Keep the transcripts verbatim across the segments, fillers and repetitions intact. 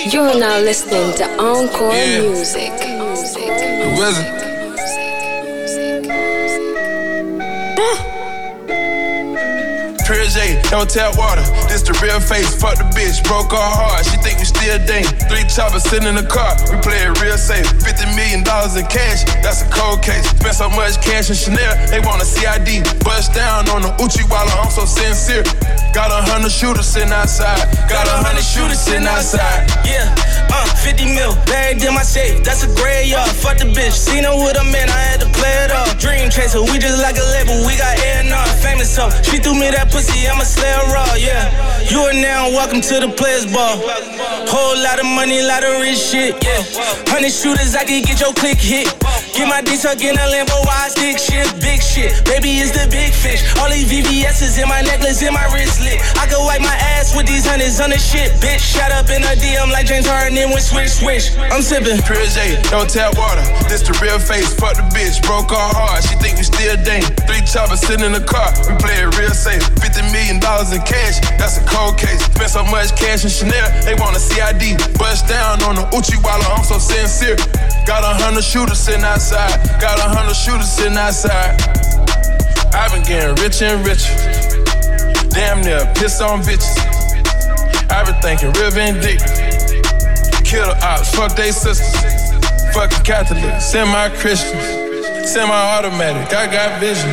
You're now listening to Encore yeah. Music. Music. The Wizard. Pure J, don't tap water. This the real face. Fuck the bitch, broke her heart. She think we still dating. Three choppers sitting in the car. We play it real safe. Fifty million dollars in cash. That's a cold case. Spent so much cash in Chanel. They want a C I D. Bust down on the Uchi Walla. I'm so sincere. Got a hundred shooters sitting outside. Got a hundred shooters sitting outside. Yeah, uh, fifty mil bagged in my safe. That's a graveyard. Fuck the bitch. Seen her with a man. I had to play it off. Dream chaser. We just like a label. We got A and R. Famous so she threw me that pussy. I'ma slay her raw. Yeah. You are now welcome to the players ball. Whole lot of money, lot of rich shit. Yeah. Hundred shooters. I can get your click hit. Get my D tuck in a Lambo. Wide stick shit. Big shit. Baby is the big fish. All these V V S's in my necklace, in my wrist. I could wipe my ass with these hundreds on the shit, bitch. Shot up in a D M like James Harden and went swish, swish. I'm sippin'. Pure J, don't tap water. This the real face. Fuck the bitch, broke her heart. She think we still dating. Three choppers sitting in the car. We play it real safe. Fifty million dollars in cash. That's a cold case. Spent so much cash in Chanel. They want a C I D. Bust down on the Uchi Walla. I'm so sincere. Got a hundred shooters sitting outside. Got a hundred shooters sitting outside. I've been getting richer and richer. Damn near piss on bitches. I been thinking real vindictive. Kill the ops, fuck they sisters. Fucking Catholic, semi-Christians. Semi-automatic, I got vision.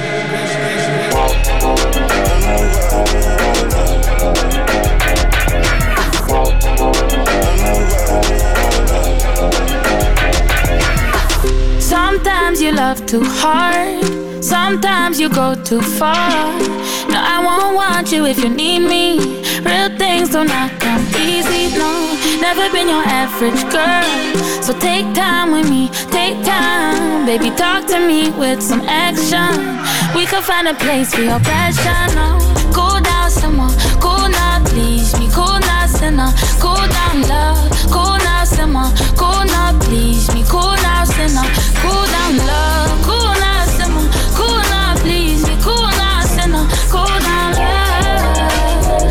Sometimes you love too hard. Sometimes you go too far. No, I won't want you if you need me. Real things do not come easy, no. Never been your average girl. So take time with me, take time. Baby, talk to me with some action. We could find a place for your passion, no. Cool down someone, cool now, please me. Cool now, sinner, cool down love. Cool now, someone, cool now, please me. Cool now, sinner, cool down love. Cool now, someone, cool now, please me. Cool now, sinner, cool down love.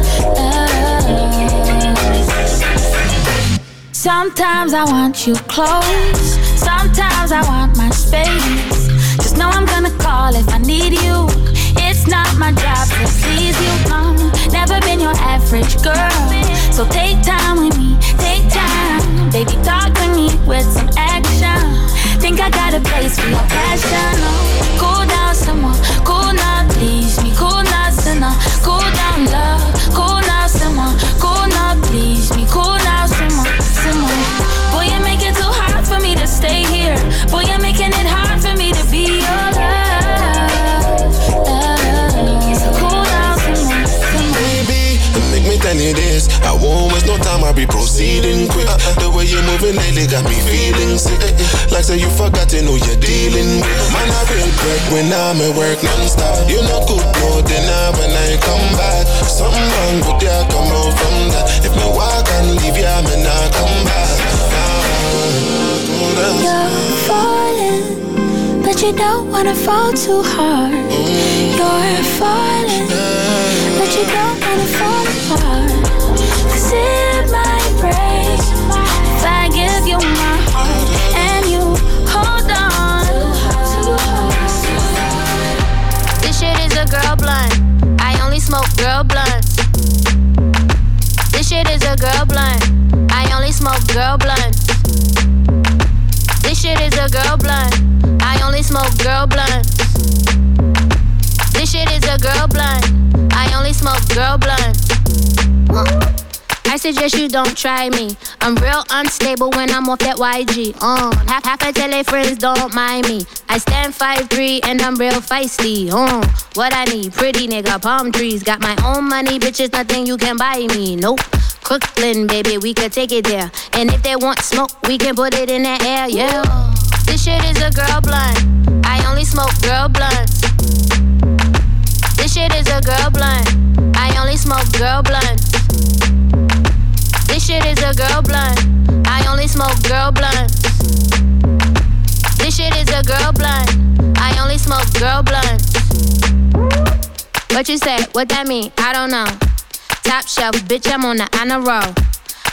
Sometimes I want you close. Sometimes I want my space. Just know I'm gonna call if I need you. It's not my job to please you, no. Never been your average girl. So take time with me, take time. Baby, talk to me with some action. Think I got a place for your passion, no. Cool down someone, cool now, please me. Cool now, sinner, cool down love. Cool now, someone, cool now, please me. Cool now, someone, someone. Boy, you make it too hard for me to stay here. Boy, you're making it hard for me to be your love. So cool down, someone, someone. Baby, make me tell you this. I won't waste no time, I'll be proceeding quick. The way you're moving lately got me feeling sick. Like say you forgot to know you're dealing with. Man, I real quick when I'm at work non-stop. You know good no dinner when I come back. Something wrong with you, come out from that. If me walk and leave you, I may not come back. You're falling, but you don't wanna fall too hard. You're falling, but you don't wanna fall apart. 'Cause it might break if I give you my heart and you hold on. This shit is a girl blunt. I only smoke girl blunts. This shit is a girl blunt. I only smoke girl blunts. This shit is a girl blunt. I only smoke girl blunts. This shit is a girl blunt. I only smoke girl blunts. Uh. I suggest you don't try me. I'm real unstable when I'm off that Y G. Uh, half, half of tele friends don't mind me. I stand five three and I'm real feisty. Uh, what I need, pretty nigga, palm trees. Got my own money, bitches, nothing you can buy me. Nope. Crooklyn, baby, we could take it there. And if they want smoke, we can put it in the air, yeah. This shit is a girl blunt. I only smoke girl blunts. This shit is a girl blunt. I only smoke girl blunts. This shit is a girl blunt. I only smoke girl blunts. This shit is a girl blunt. I only smoke girl blunts. What you say? What that mean? I don't know. Top shelf, bitch, I'm on the honor roll. Hot fire.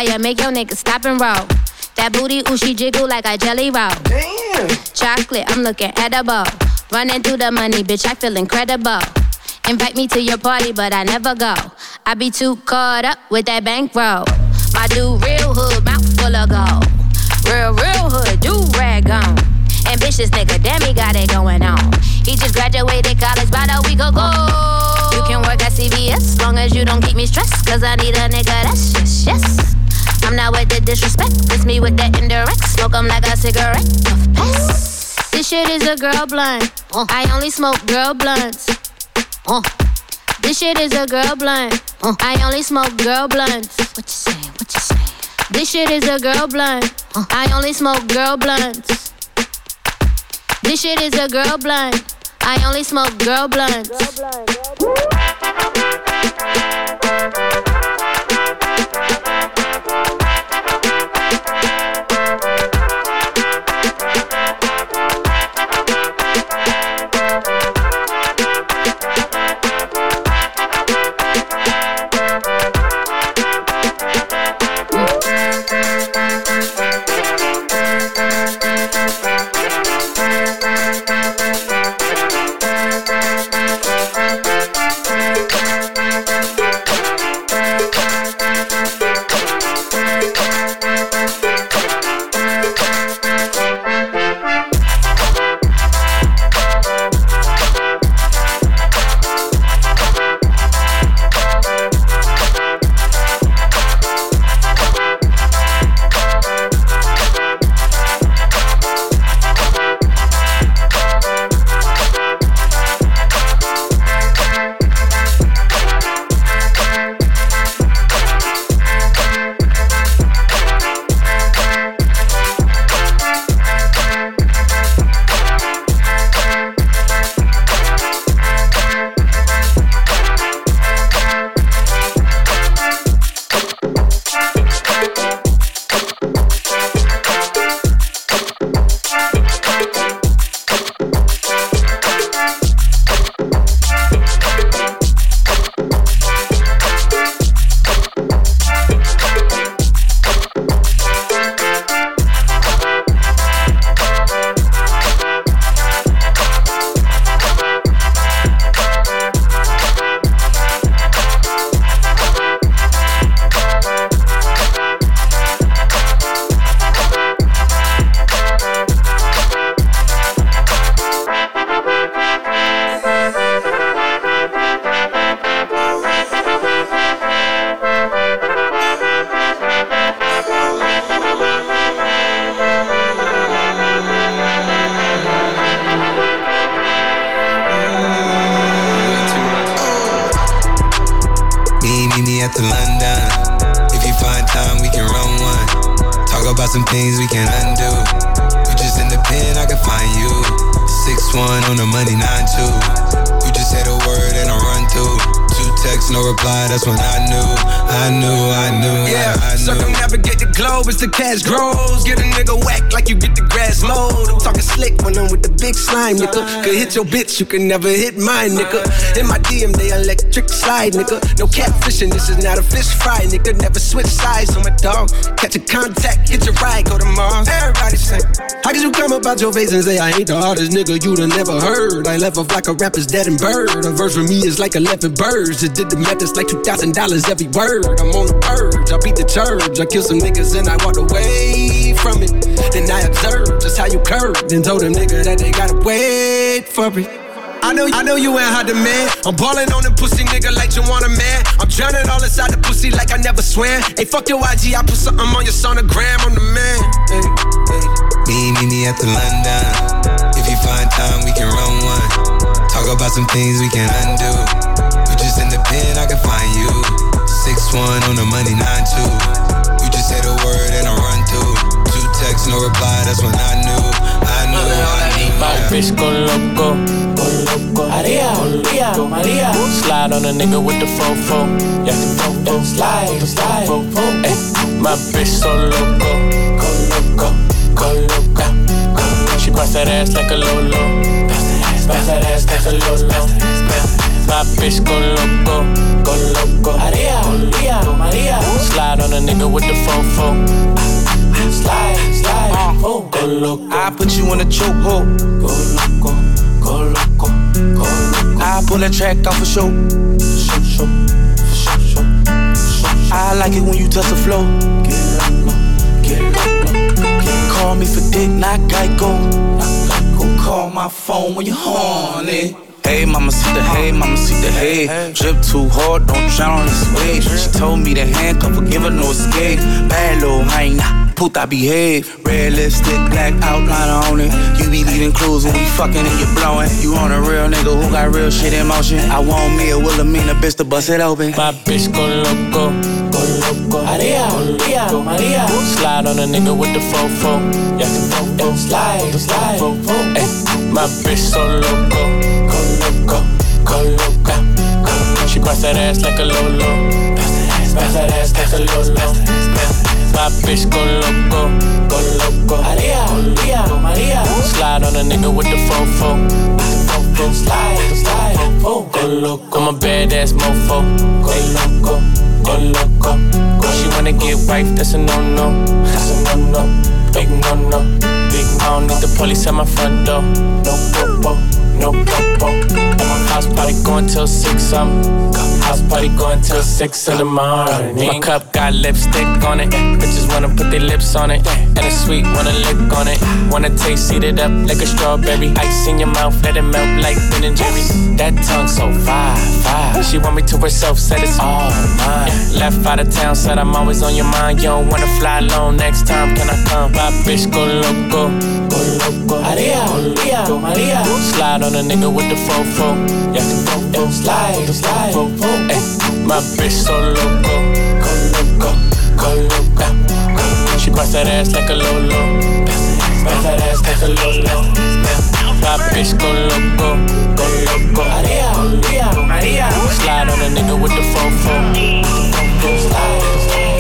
fire, make your nigga stop and roll. That booty, ooh, she jiggle like a jelly roll. Damn. Chocolate, I'm looking edible. Running through the money, bitch, I feel incredible. Invite me to your party, but I never go. I be too caught up with that bankroll. My dude, real hood, mouth full of gold. Real, real hood, do rag on. Ambitious nigga, damn, he got it going on. He just graduated college about a week ago. You can work at C V S, long as you don't keep me stressed. Cause I need a nigga that's yes, yes. I'm not with the disrespect, it's me with that indirect. Smoke 'em like a cigarette, puff pass. This shit is a girl blunt. uh. I only smoke girl blunts. uh. This shit is a girl blunt. uh. I only smoke girl blunts. What you say, what you say? This shit is a girl blunt. uh. I only smoke girl blunts. This shit is a girl blunt. I only smoke girl blunts. Girl blunt, girl blunt. At the London. If you find time, we can run one. Talk about some things we can undo. You just in the pen, I can find you. six one on the money, nine two. You just say the word and I run through. Two texts, no reply, that's when I knew. I knew, I knew, yeah, I, I knew. Circumnavigate the globe as the cash grows. Get a nigga whack like you get the grass mowed. I'm talking slick when I'm with the big slime, nigga. Could hit your bitch, you can never hit mine, nigga. In my D M, they electric slide, nigga. No catfishing, this is not a fish fry, nigga. Never switch sides on my dog. Catch a contact, hit your ride, go to Mars. Everybody say, how could you come about your face and say I ain't the hardest nigga you'd have never heard? I left off like a rapper's dead and bird. A verse for me is like eleven birds. Just did the math, it's like two thousand dollars every word. I'm on the purge, I beat the church. I killed some niggas and I walked away from it. Then I observed just how you curved. Then told them nigga that they gotta wait for it. I know, I know you ain't hot demand. I'm ballin' on the pussy nigga like you want a man. I'm drowning all inside the pussy like I never swam. Hey, fuck your I G, I put something on your sonogram. I'm the man. Hey, hey. Me, me, me at the London. If you find time, we can run one. Talk about some things we can undo. You just in the pen, I can find you. six one on the money, nine two. You just say the word and I run through. Two texts, no reply, that's when I knew. I knew, I knew. My bitch go loco, go loco. Maria, Maria, Maria. Slide on a nigga with the fofo. Yeah, the fofo. Slide, slide, fofo. Ay, my bitch so loco, go loco, go loca. She bust that ass like a lolo. Bust that ass like a lolo. My bitch go loco, go loco. Maria, Maria, Maria. Slide on a nigga with the fofo. Slide, slide, oh, go loco. I put you in a chokehold. Go loco, go loco, go loco. I pull that track off for show. Show, show, show, show, show. I like it when you touch the floor. Get loco, get loco, get loco. Call me for dick, not Geico. Not Geico. Call my phone when you're horny. Hey, mama, see the hey, mama, see the hey. Drip too hard, don't drown on this wave. She told me to handcuff her, give her no escape. Bad little hyena, puta behave. Red lipstick, black outline on it. You be leaving clues when we fucking and you blowing. You on a real nigga who got real shit in motion. I want me a Wilhelmina bitch to bust it open. My bitch go loco, go loco. Maria, Maria, Maria. Slide on a nigga with the fofo. Yeah, the fofo. Slide, slide, fofo. Ay, my bitch so loco. Loco, go loca, go. She bust that ass like a lolo. Bust that ass like a lolo. My bitch go loco, go loco. Maria, Maria, Maria. Slide on a nigga with the fofo. Fofo, slide, slide, oh, go loco. I'm a badass mofo. Go loco, go loco, go. She wanna get wife, that's a no-no. That's a no-no, big no-no. Big I don't need the police at my front door. No popo. No popo. And my house party going till six, um house party going till six in the morning. My cup got lipstick on it. Bitches wanna put their lips on it. And it's sweet, wanna lick on it. Wanna taste, eat it up like a strawberry. Ice in your mouth, let it melt like Ben and Jerry's. That tongue so fire, fire. She want me to herself, said it's all mine. Left out of town, said I'm always on your mind. You don't wanna fly alone, next time can I come? My bitch go loco, go loco. Maria, Maria, Maria. Slide on a nigga with the fofo. Yeah, the fofo. Slide, slide, fofo. Ay, my bitch so loco, go loco, go loca, go. She bust that ass like a lolo. Bust that ass like a lolo. My bitch go loco, go loco. Maria, Maria, Maria. Slide on a nigga with the fofo. Fofo, slide, slide.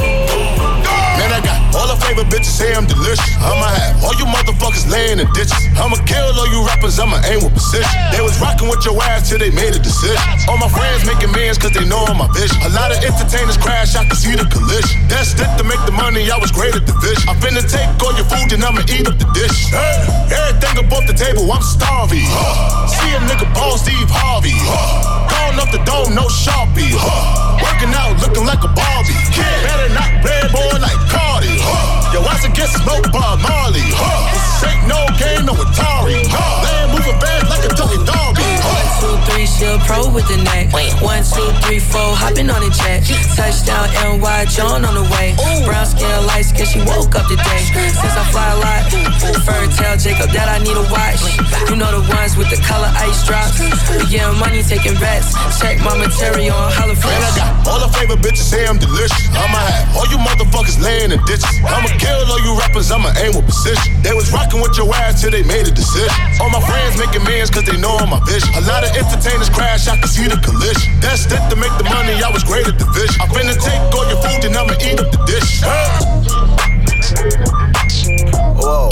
Man, I got all the favorite bitches say I'm delicious. I'ma have all you motherfuckers laying in ditches. I'ma kill all you rappers, I'ma aim with precision. They was rocking with your ass till they made a decision. All my friends making millions cause they know I'm my vision. A lot of entertainers crash, I can see the collision. That's it to make the money, I was great at the vision. I finna take all your food and I'ma eat up the dish. Hey, everything up off the table, I'm starving. Huh. See a nigga ball Steve Harvey. Huh. Going up the dome, no Sharpie. Huh. Working out, looking like a Barbie. Kid, better not play boy like Cardi. Huh. Yo, ass against Smoke Bob Marley. Huh. This ain't no game, no Atari. Huh. Land moving fast like a Tony Doggy. One, two, three, she a pro with the neck. One, two, three, four, hopping on the jet. Touchdown, N Y, John on the way. Brown skin, light skin, she woke up today. Since I fly a lot, fur tell Jacob that I need a watch. You know the ones with the color ice drops. We getting money, taking bets. Check my material on Holla Fresh. Man, I got all the favorite bitches say I'm delicious. I'ma have all you motherfuckers laying in ditches. I'ma kill all you rappers, I'ma aim with precision. They was rocking with your ass till they made a decision. All my friends making millions cause they know I'm my vision. A lot of entertainers crash, I can see the collision. That's it to make the money, I was great at the vision. I'm finna take all your food and I'ma eat up the dish. Whoa.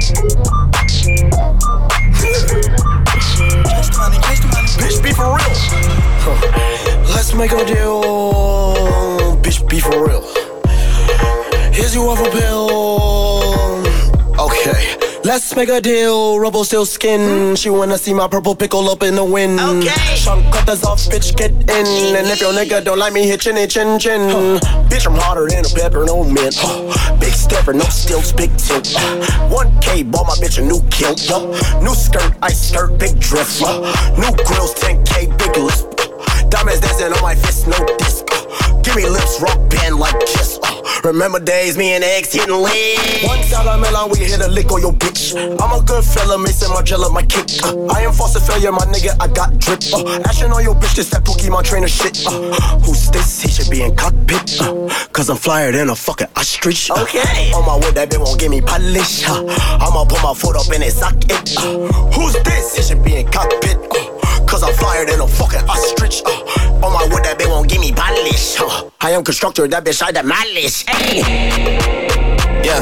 Bitch, be for real. Huh. Let's make a deal. Bitch, be for real. Here's your waffle pill. Okay. Let's make a deal, Robo still skin. She wanna see my purple pickle up in the wind. Okay. Chunk cutters off, bitch, get in. And if your nigga don't like me, hit chinny chin chin. Huh. Bitch, I'm harder than a pepper, no mint. Huh. Big stepper, no stilts, big tilt. Uh, one K, bought my bitch a new kilt. Uh, new skirt, ice skirt, big dress. Uh, new grills, ten K, big lisp. Uh, diamonds dancing on my fist, no disc. Uh, give me lips, rock band like Kiss. Uh, remember days, me and X hitting legs. One dollar melon, we hit a lick on your bitch. I'm a good fella, Mason Margiela, my kick. Uh, I am false failure, my nigga, I got drip. Uh, action on your bitch, this that Pokemon trainer shit. Uh, who's this? He should be in cockpit. Uh, Cause I'm flyer than a fucking ostrich. Uh, okay. On my wood, that bitch won't give me polish. Uh, I'ma put my foot up in his socket. Uh, who's this? He should be in cockpit. Uh, Cause I'm flyer than a fucking ostrich. Uh, on my wood, that bitch won't give me polish. Uh, I am constructor, that bitch I demolish. Hey. Yeah.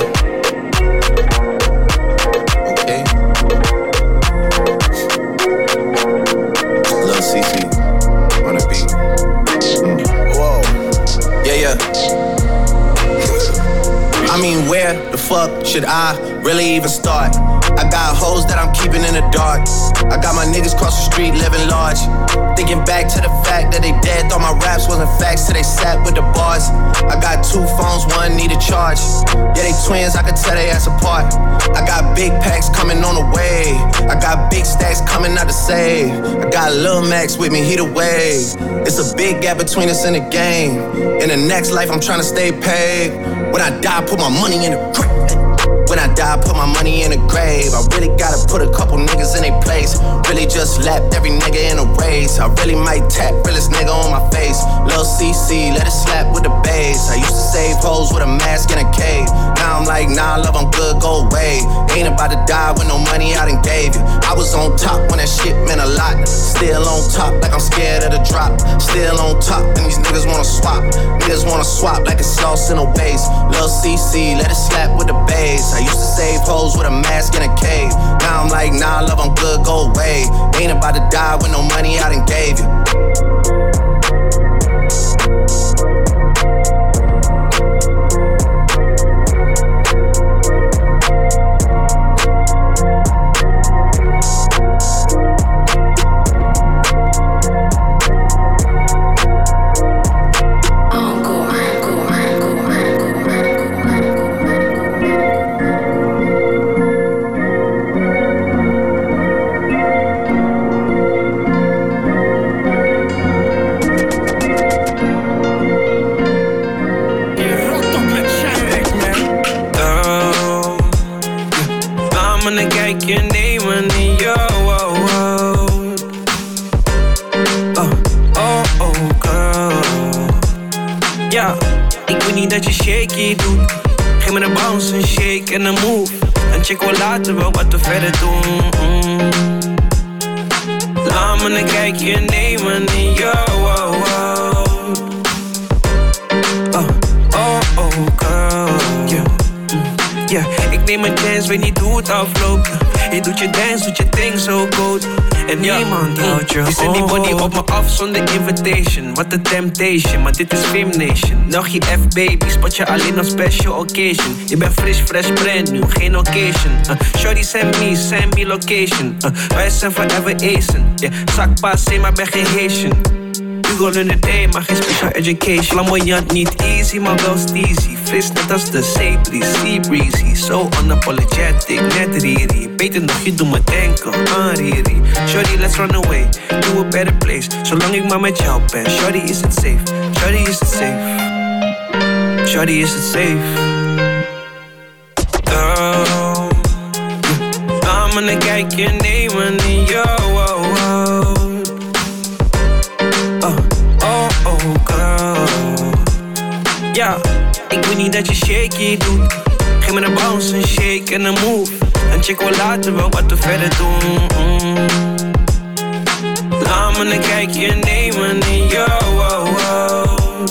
Okay. Lil' C C. I mean, where the fuck should I really even start? I got hoes that I'm keeping in the dark. I got my niggas cross the street living large. Thinking back to the fact that they dead, thought my raps wasn't facts till they sat with the bars. I got two phones, one need a charge. Yeah, they twins, I could tell they ass apart. I got big packs coming on the way. I got big stacks coming out to save. I got Lil Max with me, he the wave. It's a big gap between us in the game. In the next life, I'm trying to stay paid. When I die, put my money in the grave. When I die, put my money in the grave. I really gotta put a couple niggas in their place. Really just lapped every nigga in a race. I really might tap realest nigga on my face. Lil C C, let it slap with the bass. I used to save hoes with a mask in a cave. Now I'm like, nah, love, I'm good, go away. Ain't about to die with no money I done gave you. I was on top when that shit meant a lot. Still on top like I'm scared of the drop. Still on top and these niggas wanna swap. Niggas wanna swap like it's sauce in a waste. Lil C C, let it slap with the bass. I used to save hoes with a mask in a cave. Now I'm like, nah, love, I'm good, go away. Ain't about to die with no money I done gave you. En een move, en check wel later wel wat we verder doen. mm. Laat me een kijkje nemen in jou. Oh, oh. Oh, oh, oh, girl. Yeah. Mm. Yeah. Ik neem een chance, weet niet hoe het afloopt. Je doet je dance, doet je ding zo goed. En niemand houdt je. Je zet die body op me af zonder invitation. Wat een temptation, maar dit is Fame Nation. Nog je F-baby, spot je alleen op special occasion. Je bent fresh, fresh, brand new, geen occasion. uh, Shorty send me, send me location. uh, Wij zijn forever acen. Yeah, zakpaas, zeg maar ben geen Haitian. You gon' learn the day, maar geen special education. Flamboyant, niet easy, maar wel steezy. Fris net als de sea breeze, sea breezy. So unapologetic, net Riri. Beter nog, je doet me denken aan Riri. Shorty, let's run away, to a better place. Zolang ik maar met jou ben, shorty, is het safe. Shorty, is het safe. Shorty, is het safe. Oh, laat me een kijkje nemen in jou. Oh, oh. Ja, ik weet niet dat je shaky doet. Geef me een bounce, een shake en een move. En check wel later wel wat we verder doen. mm. Laat me een kijkje nemen in jou. Oh, oh.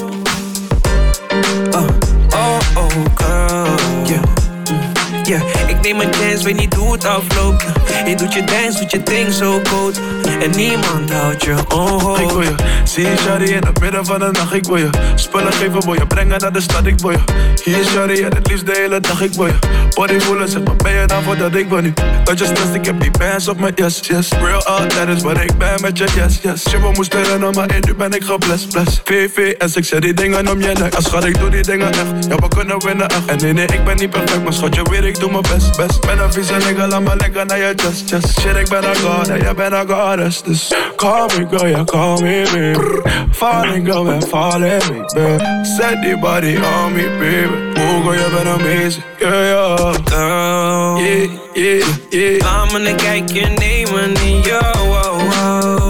Oh, oh, oh, girl. Yeah. Yeah, ik neem een chance, weet niet hoe het afloopt. Je doet je dance, doet je ding zo goed. En niemand houdt je on. Ik wil je zien, shawty, in het midden van de nacht. Ik wil je spullen geven, wil je brengen naar de stad. Ik wil je hier, shawty, en het liefst de hele dag. Ik wil je body voelen, zeg maar, ben je dan voordat ik wil niet. Dat je stress, ik heb die bands op mijn yes, yes. Real out, dat is wat ik ben met je, yes, yes. Je we moesten rennen, maar in nu ben ik geblest, bless. V V S, ik zet die dingen om je nek. Als schat, ik doe die dingen echt. Ja, we kunnen winnen echt. En nee, nee, ik ben niet perfect, maar schat, je weet, ik doe mijn best, best. Ben een vieze nigga, laat me lekker naar je chest, chest. Shit, ik ben een god, en jij bent een goddess. Dus call me girl, yeah, call me baby. Falling girl, man, falling me, baby. Set the body on me, baby. Oh girl, you been amazing, yeah, yeah. Girl, yeah, yeah, yeah. Laat me een kijkje nemen in jou. Oh, oh.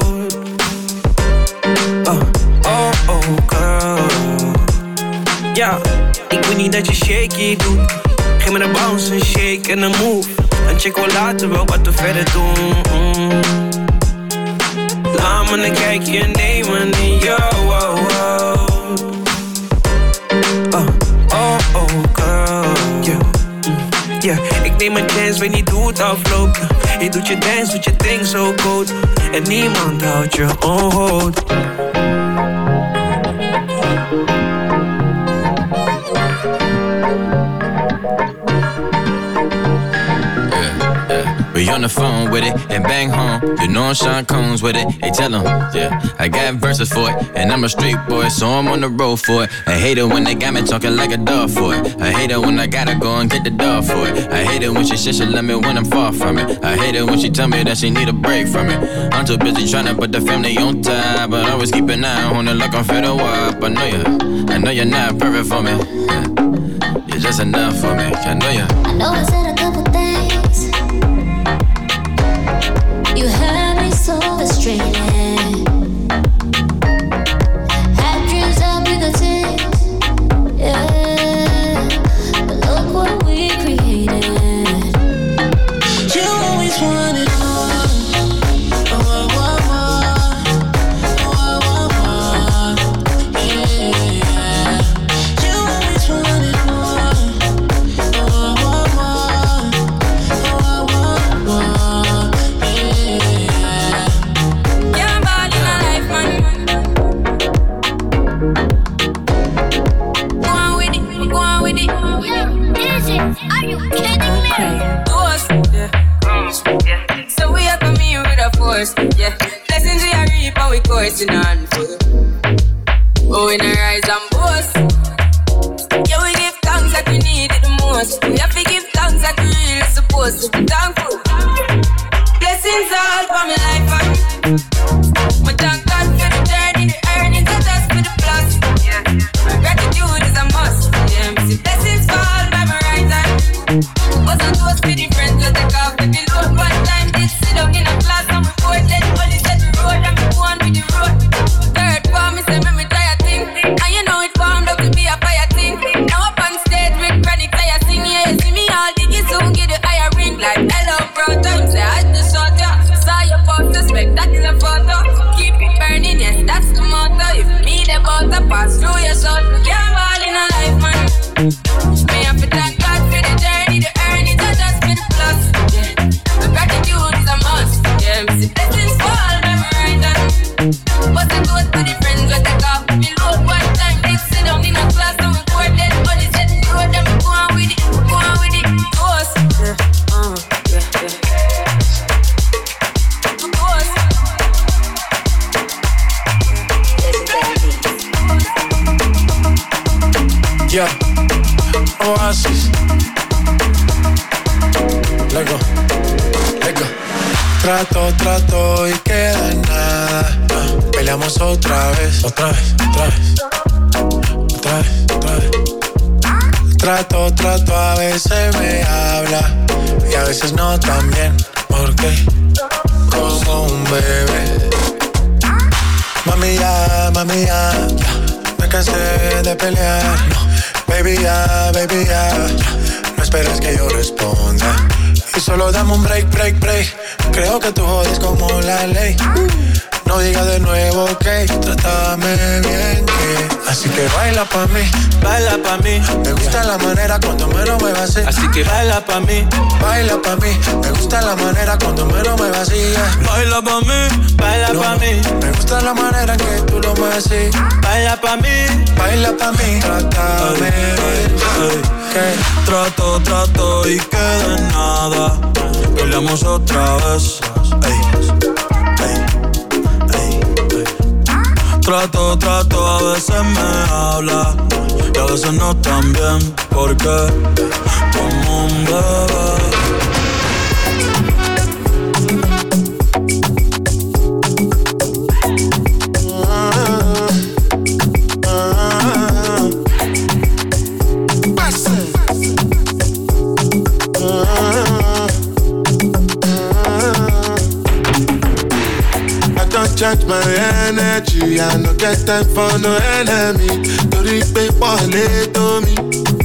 Oh, oh, oh, girl. Ja, ik weet niet dat je shaky doet. Geef me een bounce, een shake en een move. En check wel later wel wat we verder doen. mm. Laat me een kijkje nemen in jou. Oh, oh. Oh, oh, oh, girl. Yeah. Mm. Yeah, ik neem een chance, weet niet hoe het afloopt. Je doet je dance, doet je ding zo goed. En niemand houdt je on. on the phone with it and bang home. You know I'm Sean Combs with it. Hey, tell 'em, yeah, I got verses for it. And I'm a street boy, so I'm on the road for it. I hate it when they got me talking like a dog for it. I hate it when I gotta go and get the dog for it. I hate it when she says she love me when I'm far from it. I hate it when she tell me that she need a break from it. I'm too busy trying to put the family on top, but always keep an eye on it like I'm fed up. I know you, I know you're not perfect for me. You're just enough for me. I know you. I know I said a couple things. You had me so frustrated. Had dreams of bigger things, yeah. But look what we created. You always wanted more. Oh, oh, oh, oh, oh, oh, oh. Yeah. You always wanted more. Oh, oh, oh, oh, oh, oh. Yeah. You're bad in my life, man. Go on with it, go on with it. Yeah, is it? Are you kidding me? Ghost, yeah. Yeah. So we have come here with a force, yeah. Blessings we are reap and we coursing on full. Oh, we not rise and boast. Yeah, we give thanks that we need it the most. We have to give thanks that we really supposed to be thankful. Blessings all for my life, man. My thank God for the journey, the earnings, and just for the plus. Yeah. My gratitude is a must. Yeah, me see blessings fall by my right hand. Wasn't those pretty friends that take off the load. One time did sit down in a class and we both let only set the road and we go on with the road. Third form, me say me me try a thing, and you know it formed up to be a fire thing. Now up on stage with chronic fire sing, yeah. See me all diggy soon get the higher ring like hello bro. Time say I just shot ya. Saw your post suspect that is a photo. Keep it burning, yes that's the motto. If me the butter pass through your soul, you're all in a life man. Me have to thank God for the journey, the earnings, and just for the plus. Yeah, the gratitude is a must. Yeah, me see blessings fall by my right hand. What's the good to the friends that take off me load? One time they sit down in a class and we board dead. Only set the road and we go on with it, go on with it. Ghost. Yeah, uh, yeah, yeah. Ghost. Yeah, Oasis. Let go, let go. Trato, trato y queda en nada. Uh, peleamos otra vez, otra vez, otra vez, otra vez, otra vez. Trato, trato, a veces me habla y a veces no también. Porque como un bebé. Mami ya, mami ya, me cansé de pelear. No. Baby ya, baby ya, no esperes que yo responda. Y solo dame un break, break, break. Creo que tú jodes como la ley. No digas de nuevo que trátame bien, que así que baila pa' mí, baila pa' mí. Me gusta la manera cuando me lo muevas así. Así que baila pa' mí, baila pa' mí. Me gusta la manera cuando me lo muevas así. Baila pa' mí, baila no, pa' mí. Me gusta la manera en que tú lo mueves así. Baila pa' mí, baila pa' mí. Trátame bien, que trato, trato y queda en nada. Peleamos otra vez. Ey, ey. Trato, trato, a veces me habla y a veces no tan bien, porque como un bebé. Charge my energy, I no get time for no enemy. Torí pé wọlé tó mi.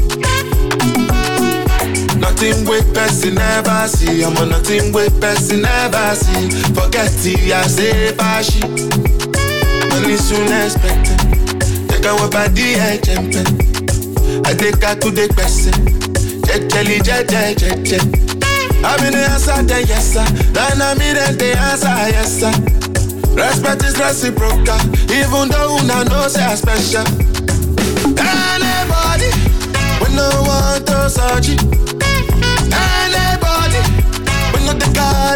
Nothing wey person never see, I'm on nothing wey person never see. Forget it, I say bashi. Money soon expected. Take away body and jump. I take her to the person. Jejeli, jeje, jeje. I'm in the answer, then yes sir. Then I'm in the answer, yes sir. Respect is reciprocal, even though una know say I special. Anybody, we no want to search it. Anybody, we no the guy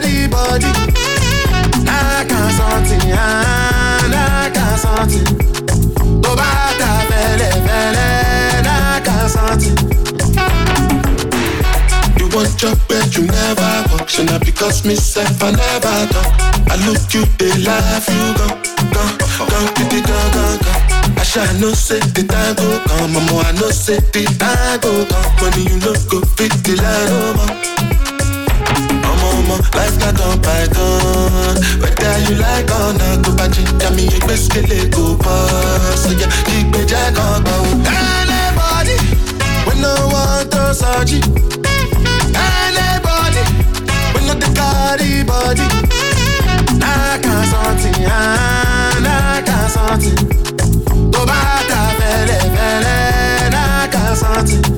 one job where you never walk. Should not because myself I never talk. I look you, they laugh, you go, go, go, go, go, go, go. I shall no say the time go come, mama, I no say the time go come. Money you look go fit the line, oh man. Life not on python. Whether you like or not, go back to me, you best get it go pass. So yeah, keep me jack on go. Anybody, when no one throws a G. Anybody, when no the carry body. I can't something, I can't something. Go back to vele, vele, I can't something.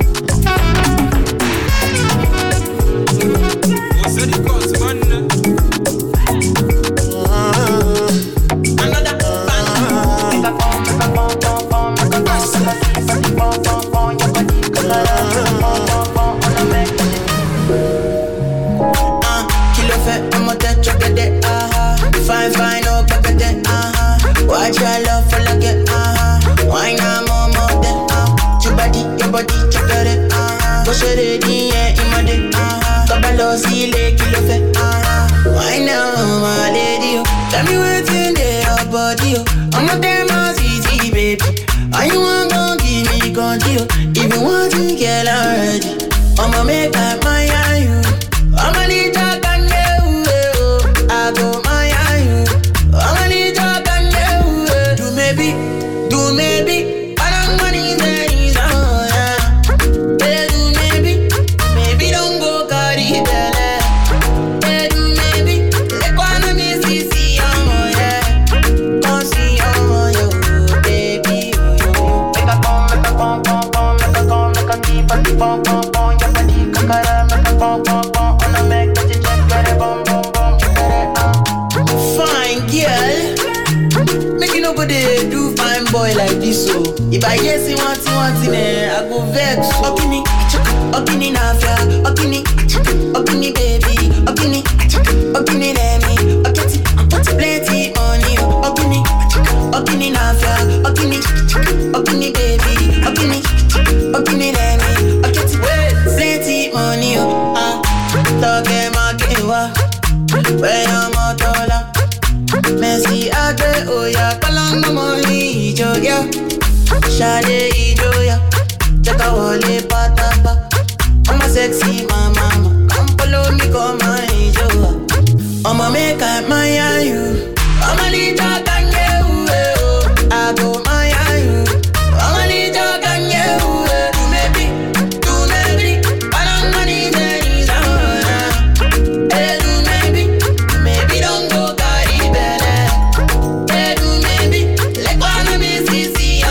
Fine, fine, oh, back again, uh-huh. Watch your love for like it, uh-huh. Why not more, more than, uh-huh. Your body, your body, check it, uh-huh. Push it in, yeah, in my day, uh-huh. Kabalo, see, like, you love it, uh-huh. Why now, my lady, oh. Tell me what's in there, your body, oh. I'm a damn easy, baby. Are you want to give me control? If you want to get already, I'ma make up my eye, you. I'ma need your candle, oh. I go my so if I hear see one thing, one thing, eh, I go vex. Okini, okini nafia, okini, okini baby, okini, okini lemi, okiti, put plenty money, okini, okini nafia, okini, okini baby, okini, okini lemi, okiti, plenty money, ah, toke makewa, when I'm a dollar, Messi ade oya, kalanga money, joya. Shade ijoya, check a wale patapa. I'm a sexy mama, come follow me, come my ijoya. I'ma make up my eye you. I'ma need your kanye, I go my eye you. I'ma need your kanye, do maybe, do maybe. I don't money there is on. Hey, do maybe, maybe don't go carry belle. Hey, do maybe, like one of me see.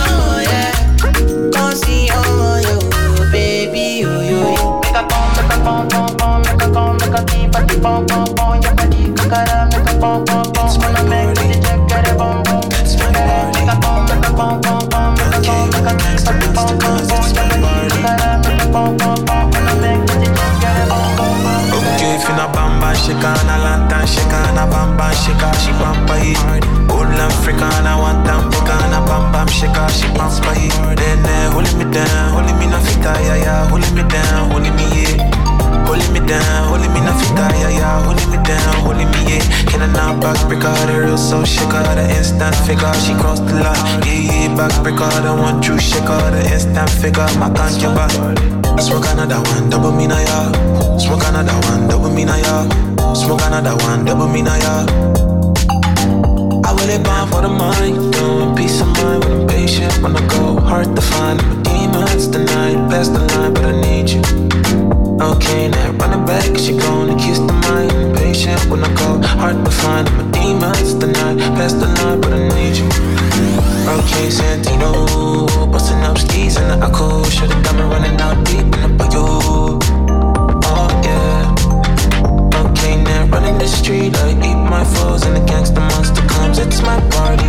Bom bom bom, your body kakara, make a bom bom bom. Wanna make me check get a bom bom. Make a bom, make a bom bom bom, make a bom, make a bom bom bom. Your body kakara, make a bom bom bom. Wanna make me check get a bom bom bom. Okay, finna bamba shika na lantern shika na bamba shika she bamba it. Old Africana one time shika na bamba shika she bamba it. Then uh, holding me down, holding me na fita yeah yeah, holding me down, holding me yeah. Holding me down, holding me nothing, yeah, yeah. Holding me down, holding me, yeah. Can I not back breaker, the real soul shaker, the instant figure, she crossed the line. Yeah, yeah, back breaker, the one true shaker, the instant figure, my can't give back. Smoke another one, double me na ya. Smoke another one, double me na ya. Smoke another one, double me na ya. I will live on for the money, doing peace of mind when I'm patient, when I go hard to find. My demons tonight, past the line, but I need you. Okay, now running back, she gonna kiss the mind. Patient when I go hard to find. My demons tonight, past the line, but I need you. Okay, Santino, busting up skis in the Akko. Should've done me running out deep in the bayou. Oh yeah. Okay, now running the street, I eat my foes and the gangster monster comes. It's my party.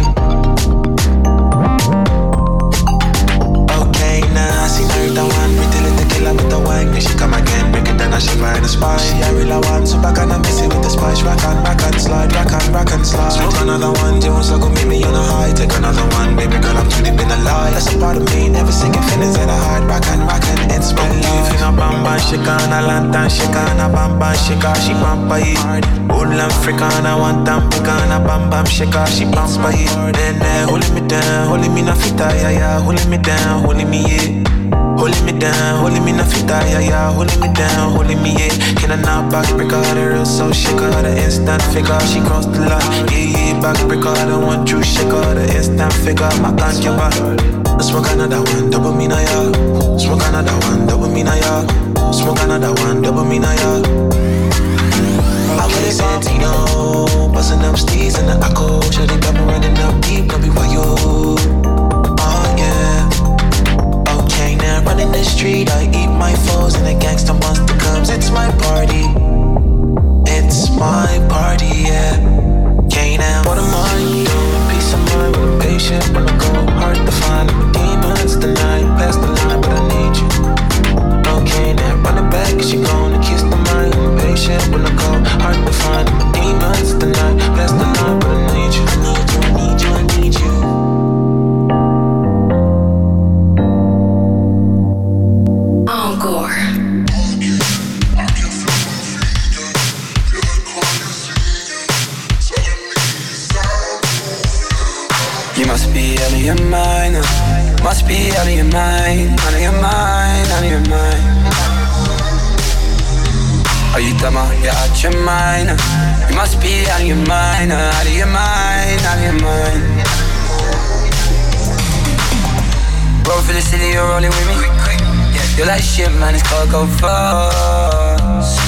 Okay, now I see her the one, pretty little killer with the wine. She come again, break it down, I shiver in the spine. She a real one, so back and I miss it with the spice. Rock and rock and slide, rock and rock and slide. Smoke another one, Jones, so go meet me on a high. Take another one, baby girl, I'm too deep in the lie. That's a part of me, never sinking feelings that I hide. Rock and rock and it's my life. Finna bamba, shikana, lantan shikana, bam bam shika, she pampa it. Old Africana, one time picana, bam bam shika, she pampa it. Then uh, holding me down, holding me na fita, yeah yeah, holding me down, holding me yeah. Holding me down, holding me na fita, yeah yeah, holding me down, holding me yeah. Can I not back break her, the real so shaker, the instant figure, she crossed the line. Yeah yeah, back break her, the one true shaker, the instant figure, my can't give back. Smoke another one, double me na ya. Smoke another one, double me na ya. Smoke another one, double me na ya. I was Santino, busting them steez in the Akko. Shawty got me running up deep, no be for you. Oh yeah. Okay now, running the street, I eat my foes and the gangsta monster comes. It's my party, it's my party, yeah. Okay now, what am I doing? Peace of mind with a patient when I go hard to find. Demons tonight, past the line, but I need you. Okay now, run it back, cause you gonna kiss the mind. Patient when I go hard to find. Demons tonight, past the line, but I need you. I need you, I need you, I need you. Encore. You must be out of your mind, uh. Must be out of your mind, out of your mind, out of your mind. Are you dumb? You're out your mind, uh. You must be out of your mind, uh. Out of your mind, out of your mind. Roll for the city, you're rolling with me. You're like shit, man, it's gotta go fast.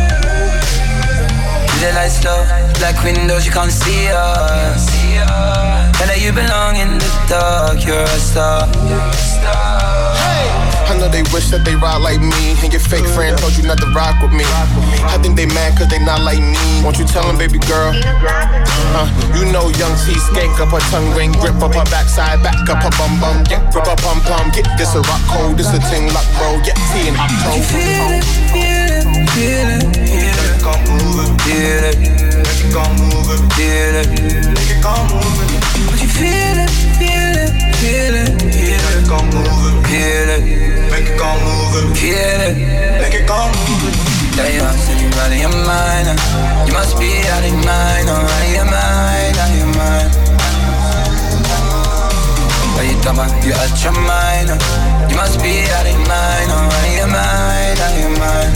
You like slow, black windows, you can't see us. And that you belong in the dark, you're a star. Hey! I know they wish that they ride like me, and your fake friend told you not to rock with me. I think they mad cause they not like me. Won't you tell them, baby girl? Uh, you know young T skank up her tongue ring, grip up her backside, back up her bum bum, yeah, grip up pum pum, get this a rock cold, this a ting lock bro, yeah, T and Octo. Feel it, feel it, feel it, feel it, feel it, feel it, feel it. Would you feel it, feel it, feel it, feel it, feel it, make it go move, feel it, make it go move. Yeah, you're sitting out of your mind, uh. You must be out of your mind, oh, out of your mind, out of your mind. Are you dumb, you're out your mind, uh. You must be out of your mind, oh, out of your mind, out of your mind.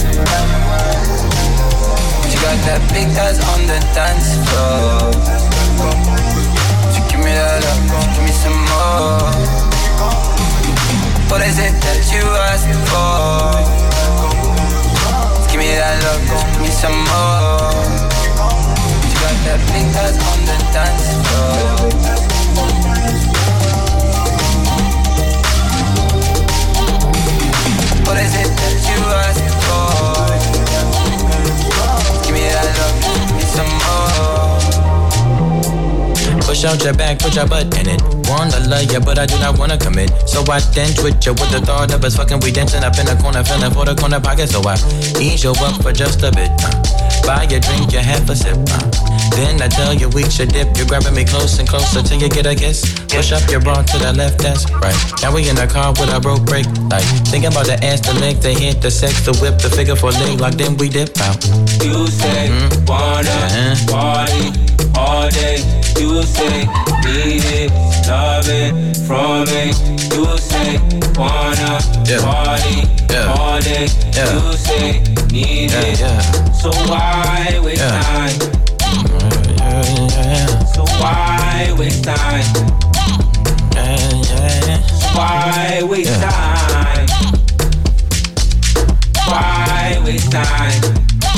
You got that big ass on the dance floor. Give me that love, give me some more. What is it that you asked for? Give me that love, give me some more. You got that big ass on the dance floor. What is it that you asked for? Give me that love, give me some more. Push out your back, put your butt in it. Wanna love you, but I do not wanna commit. So I dance with you with the thought of us fucking. We dancing up in the corner, feeling for the corner pocket. So I ease you up for just a bit. Uh. Buy you drink, you have a sip. Uh. Then I tell you we should dip. You're grabbing me close and closer till you get a kiss. Push up your bra to the left, that's right. Now we in the car with a rope break. Like thinking about the ass, the leg, the hit, the sex, the whip, the figure for leg. Like then we dip out. You say mm-hmm. wanna uh-huh. party all day. You say need it, love it from it. You say wanna yeah. party yeah. all day. Yeah. You say need yeah, it. Yeah. So why waste yeah. time? Yeah, yeah. So why waste time? Yeah, yeah. So why waste yeah. time? Why waste time?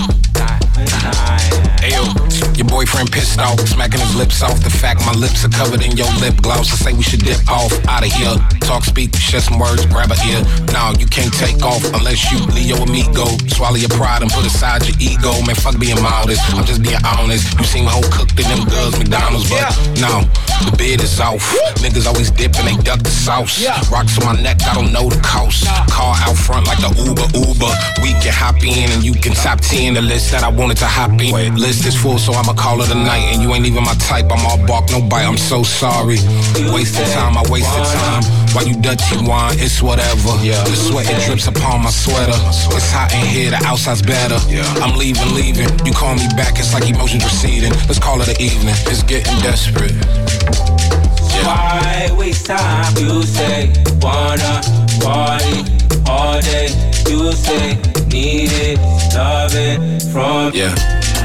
Ayo, your boyfriend pissed off, smacking his lips off. The fact my lips are covered in your lip gloss. I say we should dip off, out of here. Talk, speak, share some words, grab a ear. Nah, you can't take off unless you Leo amigo. Swallow your pride and put aside your ego. Man, fuck being modest, I'm just being honest. You seem whole cooked in them girls McDonald's, but no, the bid is off. Niggas always dip and they duck the sauce. Rocks on my neck, I don't know the cost. Car out front like the Uber Uber. Weekend can hop in and you can top ten the list that I wanted to hop in. Wait, list is full, so I'ma call it a night. And you ain't even my type, I'm all bark, no bite, I'm so sorry. Wasted time, I wasted time. While you Dutchy wine, it's whatever. The sweat, it drips upon my sweater. It's hot in here, the outside's better. I'm leaving, leaving. You call me back, it's like emotions receding. Let's call it an evening, it's getting desperate. Yeah. Why waste time? You say wanna party all day. You say need it, love it from yeah.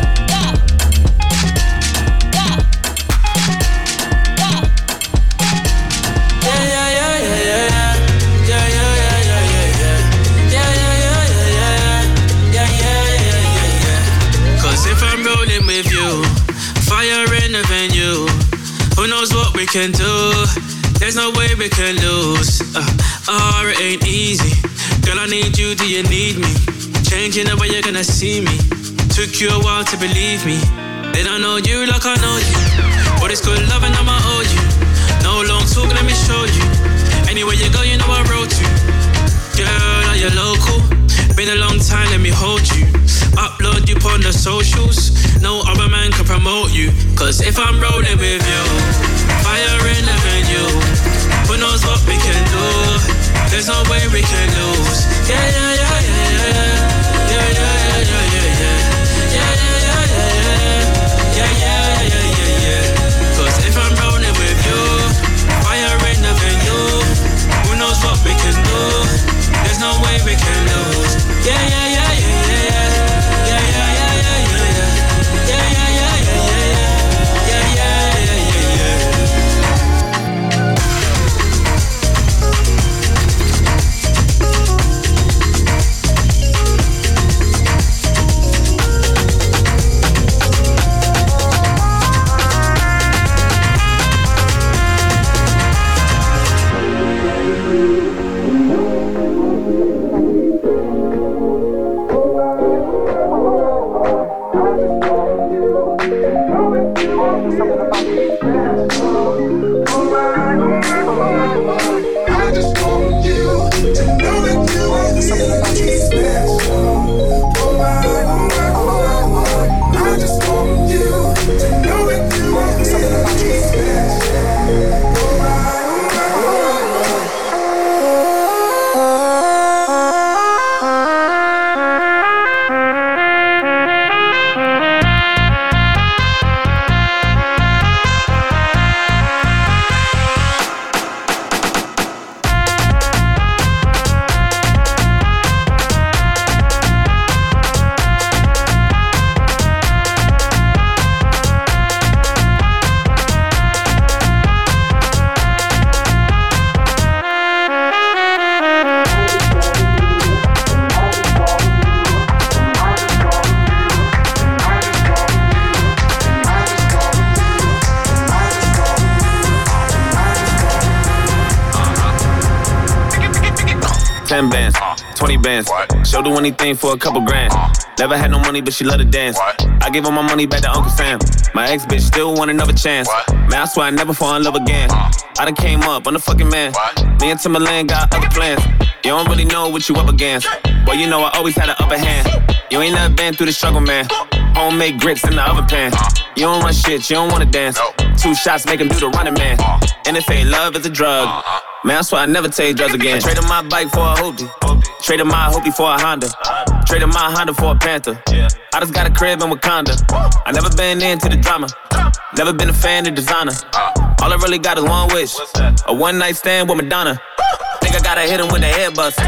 With you, fire in the venue. Who knows what we can do? There's no way we can lose. Uh, oh, it ain't easy. Girl, I need you, do you need me? Changing the way you're gonna see me. Took you a while to believe me. They don't know you like I know you. But it's good loving, I'ma owe you. No long talk, let me show you. Anywhere you go, you know I wrote you. Girl, are you local? Been a long time, let me hold you. Upload you on the socials. No other man can promote you. Cause if I'm rolling with you, fire in the venue. Who knows what we can do? There's no way we can lose. Yeah, yeah, yeah, yeah, yeah. Yeah, yeah, yeah, yeah, yeah, yeah. Yeah, yeah, yeah, yeah, yeah. Yeah, yeah, yeah, yeah, yeah. Cause if I'm rolling with you, fire in the venue. Who knows what we can do? There's no way we can lose. Yeah, yeah, yeah, yeah, yeah, yeah. Yeah, yeah, yeah, yeah, yeah, yeah. Yeah, yeah, yeah, yeah, yeah, yeah. Yeah, yeah, yeah, yeah, yeah. ten bands, twenty bands. She'll do anything for a couple grand. Never had no money, but she love to dance. I gave all my money back to Uncle Sam. My ex bitch still want another chance. Man, I swear I never fall in love again. I done came up, I'm the fucking man. Me and Timberland got other plans. You don't really know what you up against. Well, you know I always had an upper hand. You ain't never been through the struggle, man. Homemade grits in the oven pan. You don't run shit, you don't wanna dance. Two shots make him do the running man. And if ain't love, it's a drug. Man, I swear I never take drugs again. I traded my bike for a hoopty. Traded my hoopty for a Honda. Traded my Honda for a Panther. I just got a crib in Wakanda. I never been into the drama. Never been a fan of designer. All I really got is one wish. A one night stand with Madonna. Think I gotta hit him with the head bust.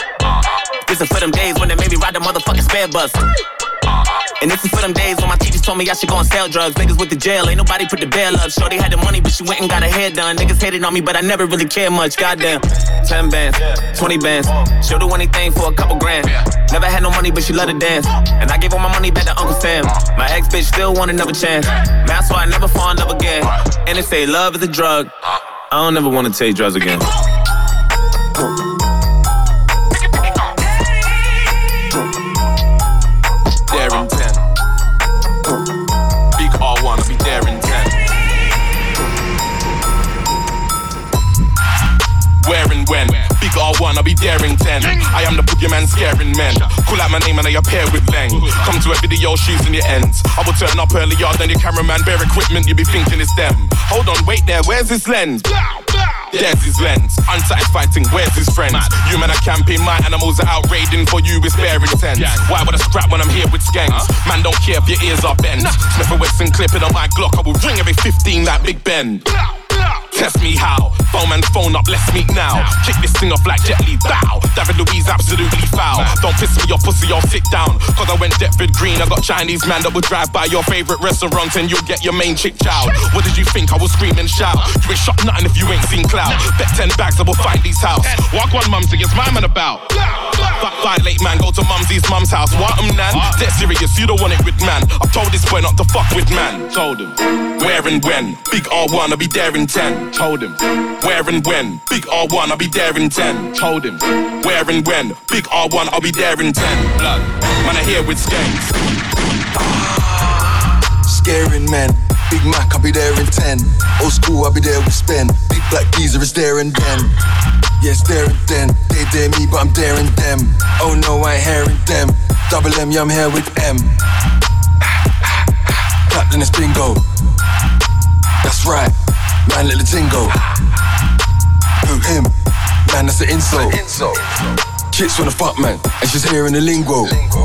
This is for them days when they made me ride the motherfucking spare bus. And this is for them days when my teachers told me I should go and sell drugs. Niggas with the jail, ain't nobody put the bail up. Shorty had the money, but she went and got her hair done. Niggas hated on me, but I never really cared much. Goddamn. Ten bands, twenty bands. She'll do anything for a couple grand. Never had no money, but she love to dance. And I gave all my money back to Uncle Sam. My ex bitch still want another chance. Man, that's why I never fall in love again. And they say love is a drug. I don't ever want to take drugs again. There in ten. Big R one, I'll be there in ten. Where and when? Big R one, I'll be there in ten. I am the boogeyman scaring men. Call out my name and I appear with Lang. Come to a video, shoes in your ends. I will turn up earlier than your cameraman, bare equipment, you be thinking it's them. Hold on, wait there, where's his lens? There's his lens. Unsatisfied thing, where's his friends? You man are camping, my animals are out raiding. For you, it's bare intense. Why would I scrap when I'm here with skanks? Man, don't care if your ears are bent. Smith and Wesson clipping on my Glock, I will ring every fifteen like Big Ben. Test me how. Phone man's phone up, let's meet now. Kick this thing off like Jet Li, bow. David Louise absolutely foul. Don't piss me off, pussy, I'll sit down. Cause I went Deptford Green, I got Chinese man that will drive by your favourite restaurant and you'll get your main chick chow. What did you think? I will scream and shout. You ain't shot nothing if you ain't seen clout. Bet ten bags, I will find these house. Walk one mumsy, it's my man about. Violate man, go to mumsy's mum's house. What um nan? Dead serious, you don't want it with man. I told this boy not to fuck with man. Told him. Where and when? Big R one, I'll be there in ten. Told him. Where and when? Big R one, I'll be there in ten. Told him. Where and when? Big R one, I'll be there in ten. Blood, man, I here with skanks. Scaring men. Big Mac, I'll be there in ten. Old school, I'll be there with Spen. Big black geezer is there and then. Yeah, it's there and then. They dare me, but I'm daring them. Oh no, I ain't hearing them. Double M, yeah, I'm here with M. Captain is bingo. That's right. Man, let the ting go. Who, him? Man, that's an insult. Chicks wanna fuck, man, and she's hearing the lingo.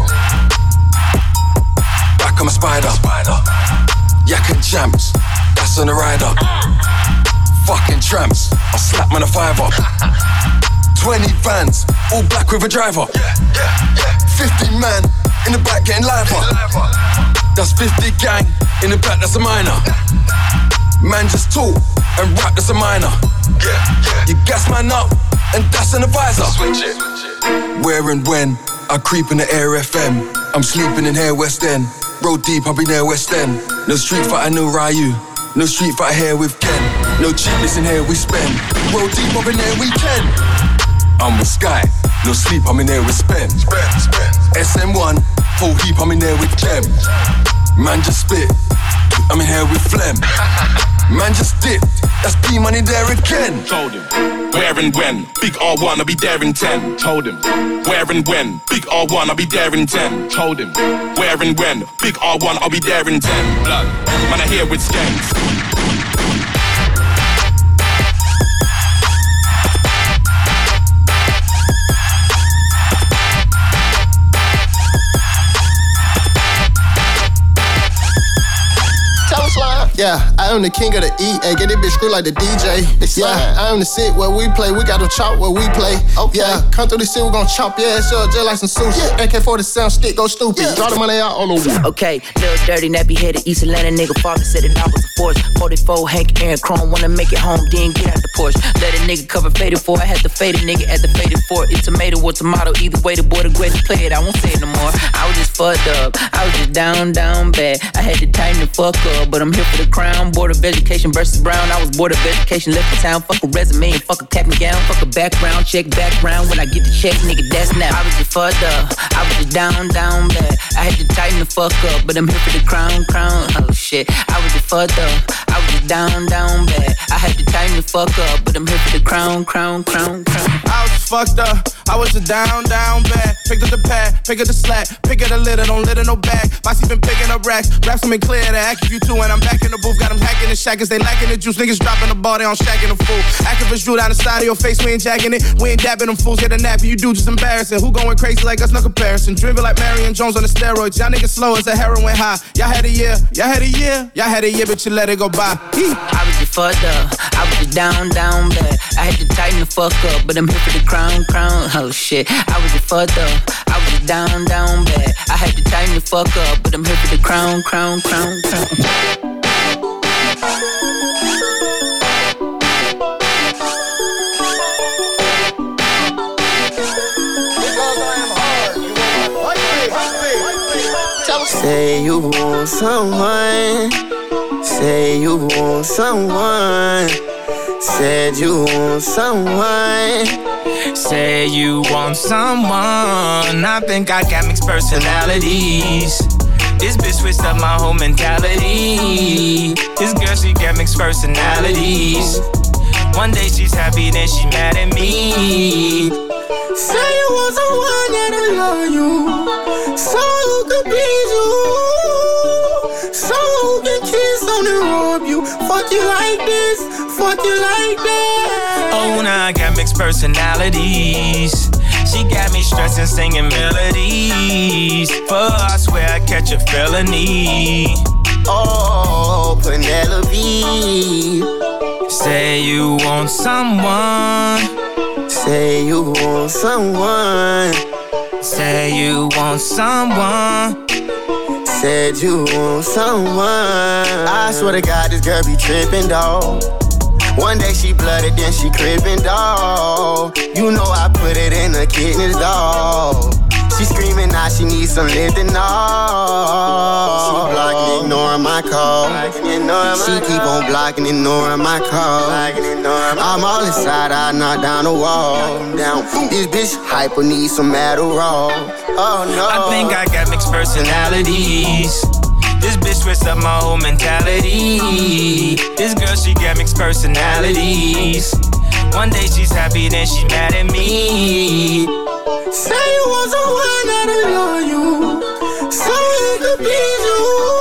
Back on my spider. Yak and champs, that's on the rider. Fucking tramps, I'll slap man a fiver. Twenty vans, all black with a driver. Fifty man in the back getting liver. That's fifty gang in the back, that's a minor. Man just talk and rap, that's a minor. You gas man up and that's an advisor. Where and when I creep in the Air F M. I'm sleeping in here West End. Roll deep, I'll be there West End. No street fighter, no Ryu. No street fighter here with Ken. No cheapness in here, we spend. Roll deep, up in there, we can. I'm with Sky. No sleep, I'm in there with Spen. S M one, whole heap, I'm in there with Clem. Man just spit, I'm in here with Phlegm. Man just dip, that's P-Money there again. Told him. Where and when? Big R one, I'll be there in ten. Told him. Where and when? Big R one, I'll be there in ten. Told him. Where and when? Big R one, I'll be there in ten. Blood, man, I here with skanks. Yeah, I am the king of the E. Hey, get this bitch screwed like the D J. Yeah, I am the sit where we play. We got to chop where we play. Okay. Yeah, come through the city, we gon' chop your ass up just like some sushi. Yeah. A K forty-seven stick, go stupid. Yeah. Draw the money out all over. Okay, little dirty, nappy headed East Atlanta nigga. Father said it I was a force. forty-four, Hank, Aaron, Chrome. Wanna make it home, then get out the Porsche. Let a nigga cover faded for. I had to fade a nigga at the faded for. It's tomato or tomato. Either way, the boy the greatest play it. I won't say it no more. I was just fucked up. I was just down, down bad. I had to tighten the fuck up, but I'm here for the crown. Board of Education versus Brown. I was board of education, left the town. Fuck a resume and fuck a cap and gown. Fuck a background check, background. When I get the check, nigga, that's now. I was just fucked up. I was just down, down bad. I had to tighten the fuck up, but I'm here for the crown, crown. Oh shit. I was just fucked up. I was just down, down bad. I had to tighten the fuck up, but I'm here for the crown, crown, crown, crown. I was just fucked up. I was just down, down bad. Picked up the pad, pick up the slack, pick up the litter, don't litter no bag. Bossy been picking up racks, raps them in clear to act if you two, and I'm back in the booth, got them hacking the shackers, they lacking the juice, niggas dropping the ball, they on shacking the fool. Activists drew down the side of your face, we ain't jacking it, we ain't dapping them fools, get a nappy, you do just embarrassing. Who going crazy like us, no comparison. Driven like Marion Jones on the steroids, y'all niggas slow as a heroin high. Y'all had a year, y'all had a year, y'all had a year, but you let it go by. He. I was just fucked up, I was just down, down bad. I had to tighten the fuck up, but I'm here for the crown, crown. Oh shit, I was just fucked up, I was just down, down bad. I had to tighten the fuck up, but I'm here for the crown, crown, crown, crown. Say you want someone. Say you want someone. Said you want someone. Say you want someone. I think I got mixed personalities. This bitch switched up my whole mentality. This girl, she got mixed personalities. One day she's happy, then she mad at me. Say you want someone that'll love you, someone who could please you, someone who can kiss on and rub you. Fuck you like this, fuck you like that. Oh, now I got mixed personalities. She got me stressing, singing melodies. But I swear I catch a felony. Oh, Penelope. Say you want someone. Say you want someone. Say you want someone. Said you want someone. I swear to God, this girl be trippin', dawg. One day she blooded, then she crippin', dawg. You know I put it in her kidneys, dawg. She screaming now she needs some lifting, dawg. She blocking, ignoring my call. She keep on blocking, ignoring my call. I'm all inside, I knock down the wall. This bitch hyper needs some Adderall. Oh no. I think I got mixed personalities. This bitch switched up my whole mentality. This girl, she got mixed personalities. One day she's happy, then she mad at me. Say you want someone that'll love you, someone who could please you,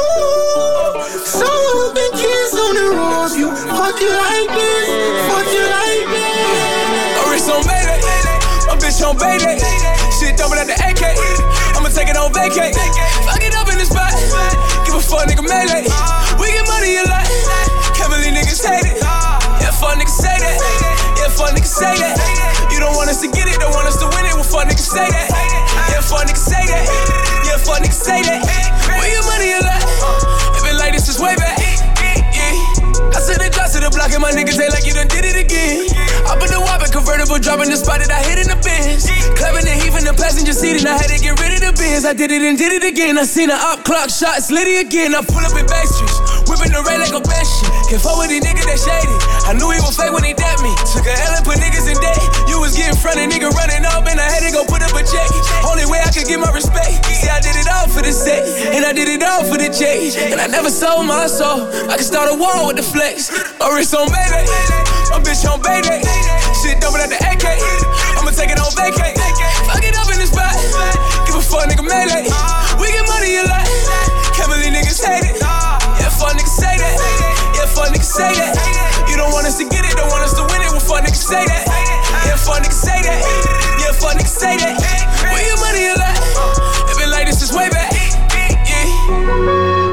someone who can kiss on and rub you. Fuck you like this, fuck you like that. A wrist on Mayday, a bitch on Bayday. Shit double at the A K, I'ma take it on vacay. Fuck it up in the spot, give a fuck nigga melee. We get money a lot, can't believe niggas hate it. Yeah, fuck niggas say that, yeah, fuck niggas say that. You don't want us to get it, don't want us to win it. Well, fuck niggas say that, yeah, fuck niggas say that. Yeah, fuck niggas say that. We get money a lot, it been like this since way back. I said the drop to the block and my niggas ain't like you done did it again. I put the whopping convertible, dropping the spot that I hit in the Benz. Clapping the heat in the passenger seat and I had to get rid of the Benz. I did it and did it again. I seen the op clock shots, Liddy again. I pull up in back streets, whipping the ray like a bad shit. Can't fuck with these niggas that shady. I knew he was fake when he dapped me. Took a L and put niggas in debt. You was getting front of nigga running up and I had to go put up a check. Only way I could get my respect. See, I did it all for the set and I did it all for the change. And I never sold my soul. I could start a war with the flex. A wrist on Mayday, a bitch on Bayday. Shit double at the A K, I'ma take it on vacay. Fuck it up in the spot, give a fuck nigga melee. We get money a lot, can't believe niggas hate it. Yeah, fuck niggas say that, yeah, fuck niggas say that. You don't want us to get it, don't want us to win it. Well, fuck niggas say that, yeah, fuck niggas say that. Yeah, fuck niggas say that. We get money a lot, it been like this since way back. Yeah.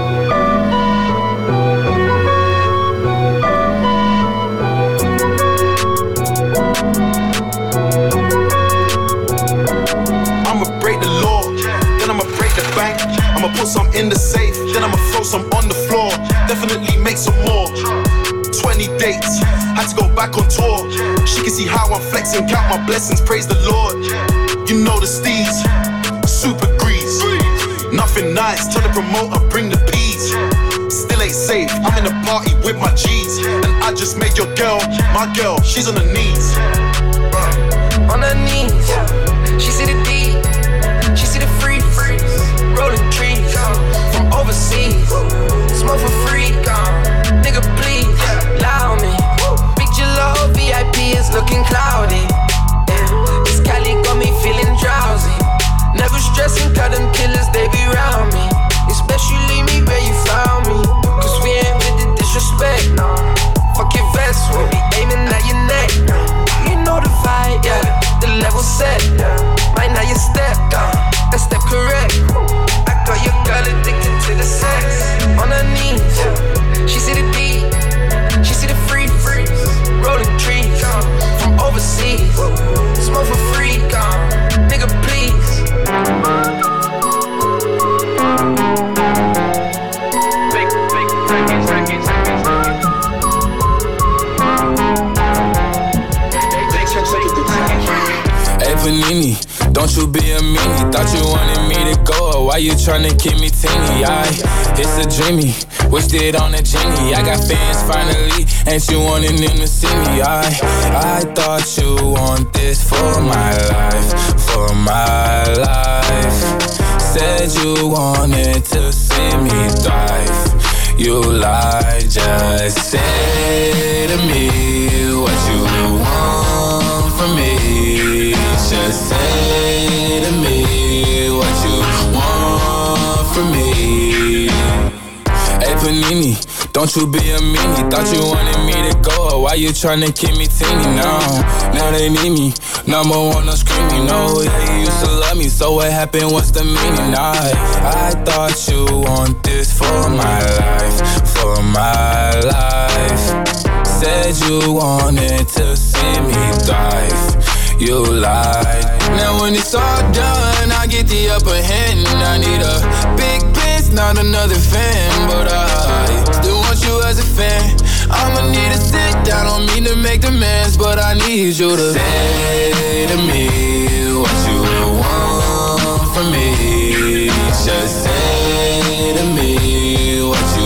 I'ma put some in the safe, then I'ma throw some on the floor. Definitely make some more. twenty dates, had to go back on tour. She can see how I'm flexing, count my blessings, praise the Lord. You know the steez, super grease. Nothing nice, tell the promoter bring the peas. Still ain't safe, I'm in a party with my G's. And I just made your girl, my girl, she's on her knees. On her knees, she see the D, she see the free freeze. Rolling trees from overseas. Smoke for free, nigga please, allow me. Big J-Lo, V I P is looking cloudy. Yeah. This Cali got me feeling drowsy. Never stressing, cause them killers, they be round me. Especially me where you found me. Cause we ain't with the disrespect, no. Fuck your vest, we'll be aiming at your neck. You know the vibe, yeah, the level set. Right now you step down, that step correct. I got your girl addicted to the sex. On her knees, she see the D, she see the free freeze. Rolling trees from overseas. Smoke for free, nigga please. Big, big, seconds, seconds, seconds. Hey Panini, don't you be a meanie. Thought you wanted me to go, why you tryna keep me teeny? I, it's a dreamy, wished it on a genie. I got fans finally, ain't you wanting them to see me? I, I thought you want this for my life, for my life. Said you wanted to see me thrive. You lied, just say to me what you want from me. Should Don't you be a meanie. Thought you wanted me to go. Why you tryna keep me teeny now? Now they need me. Number one, I'm screaming. No, yeah, you used to love me. So what happened? What's the meaning? I, I thought you want this for my life. For my life. Said you wanted to see me thrive. You lied. Now when it's all done, I get the upper hand. I need a big piece, not another fan. But I still want you as a fan. I'ma need to sit down, don't mean to make demands, but I need you to say to me what you want from me. Just say to me what you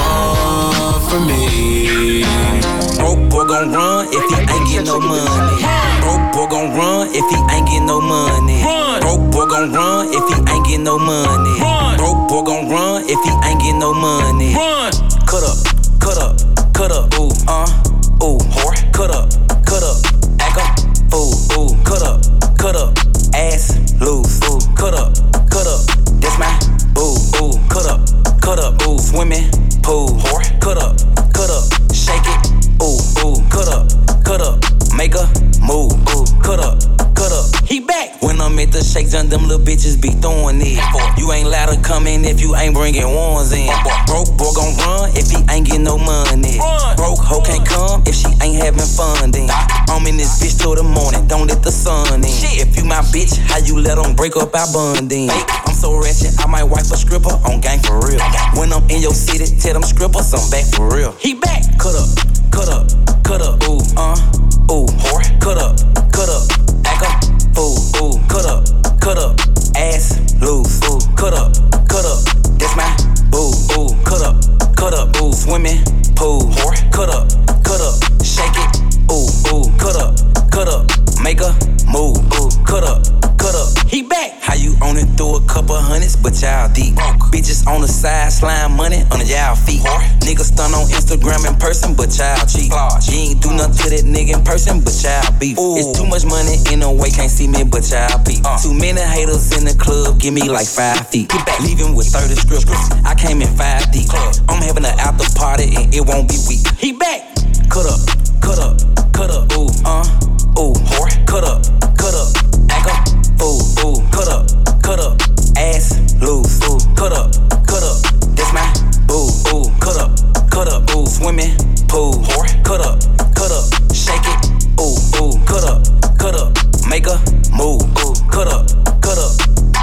want from me. Broke boy gon' run if he ain't get no money. Broke boy gon' run if he ain't get no money. Broke boy gon' run if he ain't get no money. Broke boy gon' run if he ain't get no money. Cut up, cut up, cut up, ooh, uh, ooh, whore. Cut up, cut up, act up, ooh, ooh, cut up, cut up, ass loose, ooh, cut up, cut up, that's my boo, ooh, cut up, cut up, ooh, swimming pool, whore. Cut up, cut up, shake it, ooh, ooh, cut up, cut up, make a move, ooh, cut up, cut up. He back. When I'm at the shake, done them little bitches be throwing it. You ain't allowed to come in if you ain't bringing ones in. Broke boy gon' run if he ain't get no money. Broke hoe can't come if she ain't having fun then. I'm in this bitch till the morning, don't let the sun in. If you my bitch, how you let them break up our bonding? I'm so ratchet, I might wipe a stripper on gang for real. When I'm in your city, tell them strippers I'm back for real. He back. Cut up, cut up, cut up, ooh, uh, ooh, whore. Cut up, cut up, act up, ooh, ooh, cut up, cut up, ass loose, ooh, cut up, cut up, that's my boo, ooh, cut up, cut up, ooh, swimming pool, whore. Cut up, cut up, shake it, ooh, ooh, cut up, cut up, make a move, ooh, cut up, cut up. He back. How you on it through a couple hundreds, but y'all deep. Broke. Bitches on the side, slime money on the y'all feet. Whore. Niggas stun on Instagram in person, but y'all cheat. Large. You ain't do nothing to that nigga in person, but y'all beef. Ooh. It's too much money in a way, can't see me, but y'all beef. Uh. Too many haters in the club, give me like five feet. Get back. Leaving with thirty strippers, I came in five deep. Club. I'm having an after party and it won't be weak. He back. Cut up, cut up, cut up, ooh, uh, ooh, whore. Cut up, cut up, act up, ooh, ooh, cut up, cut up, ass loose, ooh, cut up, cut up, that's my boo, ooh, cut up, cut up, ooh, swimming pool, whore. Cut up, cut up, shake it, ooh, ooh, cut up, cut up, make a move, ooh, cut up, cut up.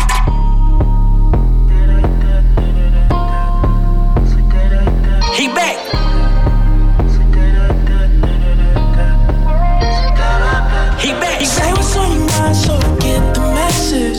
He back. He back. He say what's on your mind so I get the message.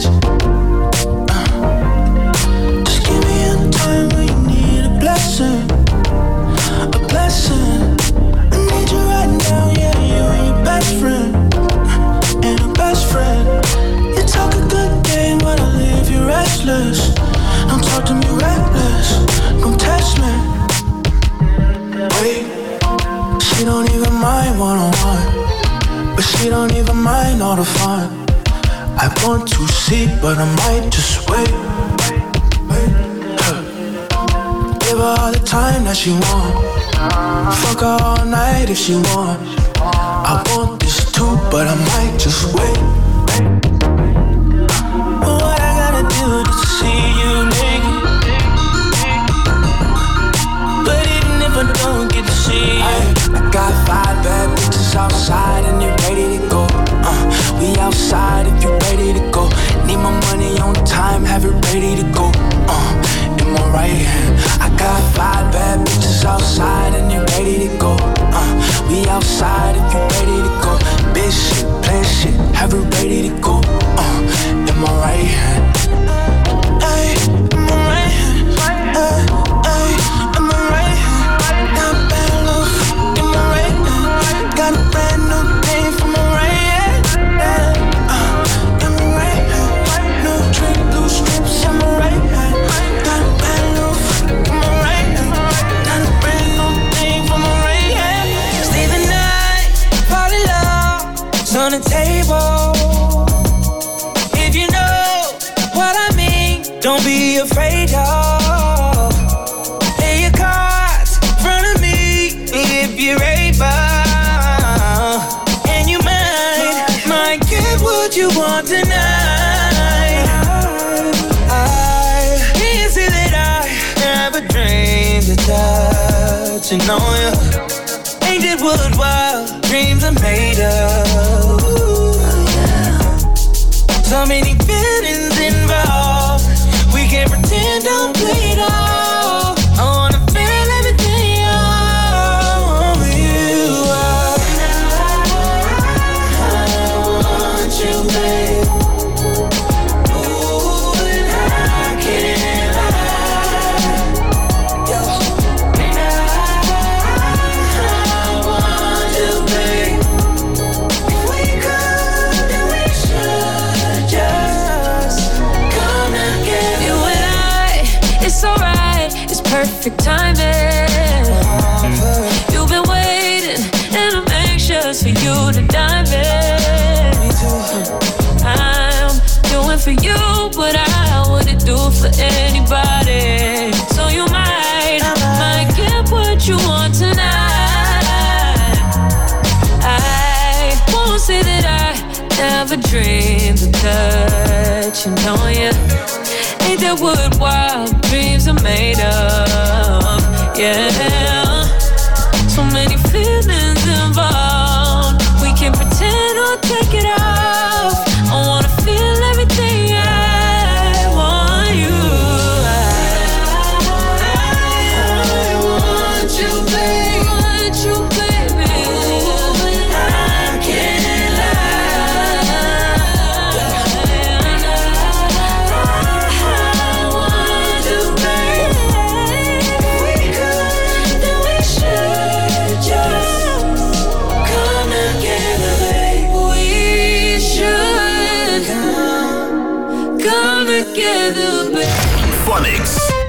Uh, just give me a time when you need a blessing. A blessing. I need you right now, yeah, you and your best friend. And a best friend. You talk a good game, but I leave you restless. Don't talk to me reckless. Don't test me. Wait, she don't even mind one-on-one, but she don't even mind all the fun. I want to see, but I might just wait. Huh. Give her all the time that she want. Fuck her all night if she want. I want this too, but I might just wait. What I gotta do to see you naked? But even if I don't get to see you, I, I got five bad bitches outside and they ready to go. Uh, we outside if you ready to go. Need my money on time, have it ready to go. Uh, in my right hand, I got five bad bitches outside and they ready to go. Uh, we outside if you ready to go. Big shit, play shit, have it ready to go. Uh, in my right hand. Ay, in my right hand. Ay, ay, in my right hand. Got a bad look in my right hand. Got a brand new thing for my right hand. Uh, in my right hand. New drink, blue strips in my right hand. Got a bad look in my right hand. Got a brand new thing for my right hand. Stay the night, fall in love, it's on the table. If you know what I mean, don't be afraid of. Lay your cards in front touching on you. Ain't that what wild dreams are made of? So many feelings involved. We can't pretend, don't play it all. I wanna feel everything on you. I want you, babe. Ooh, and I can't lie. Yo. And I want you, babe. If we could, then we should just come together. You and I, it's alright, it's perfect timing. You've been waiting, and I'm anxious for you to dive in. I'm doing for you what I wouldn't do for anybody. So you might, might get what you want tonight. I won't say that I never dreamed of touching on you. Ain't that what wild dreams are made of? Yeah. So many feelings involved. We can pretend or take it off. I wanna feel everything. I want you. I want you, baby. I want you, baby. I can't lie. I want you, baby. If we could, then we should just come together, babe. We should come, come together, babe. Phonics.